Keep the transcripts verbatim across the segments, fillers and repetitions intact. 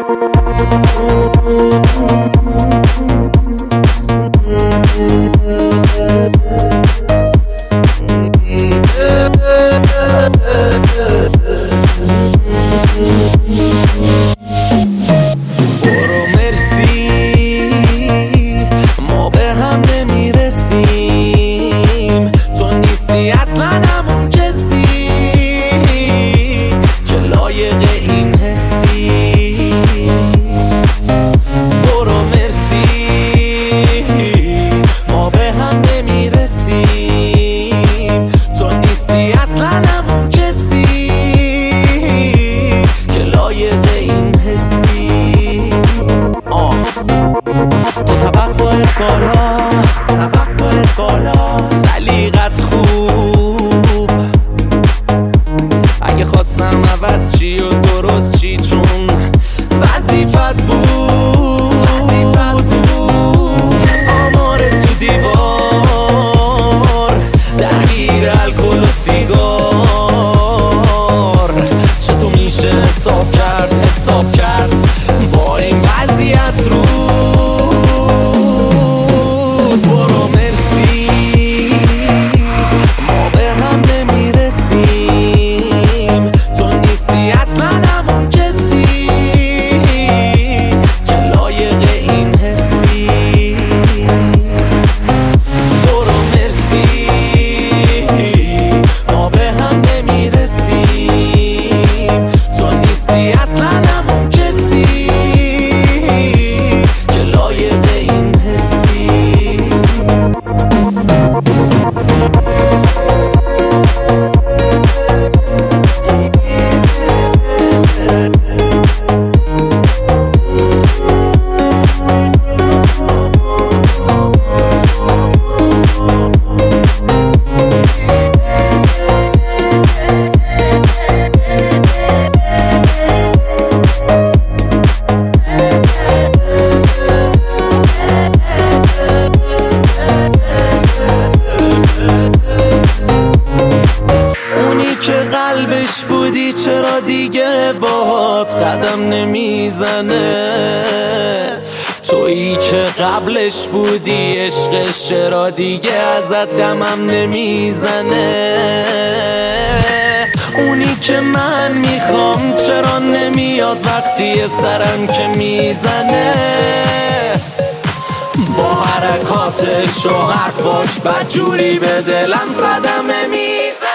برو مرسی ما به هم نمیرسیم، تو نیستی اصلا همون کسی که لایق این حسی. برو مرسی ما به هم نمیرسیم، تو نیستی اصلا همون کسی که لایق این حسی. آه تو توقعت بالا، توقعت بالا، سلیقت خوب، اگه خواستم عوض چی و درست چی چون وظیفت بود، وظیفت بود. آمار تو دیوار درگیر الکل و سیگار، چطور میشه حساب کرد حساب کرد با این وضعیت رو. برو مرسی ما به هم نمیرسیم، تو نیستی اصلا همون کسی که لایق این حسی. برو مرسی ما به هم نمیرسیم، تو نیستی اصلا همون کسی که لایق این حسی. اونی که قلبش بودی چرا دیگه باهات قدم نمیزنه، تویی که قبلش بودی عشقش چرا دیگه ازت دمم نمیزنه. اونی که من میخوام چرا نمیاد وقتی سرم که میزنه، با حرکاتش و حرفاش بدجوری به دلم صدمه میزنه.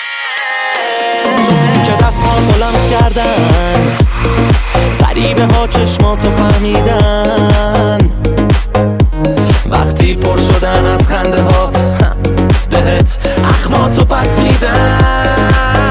چون که دستان بلند کردن غریبه ها چشماتو فهمیدن، وقتی پر شدن از خنده هات بهت اخماتو پس میدن.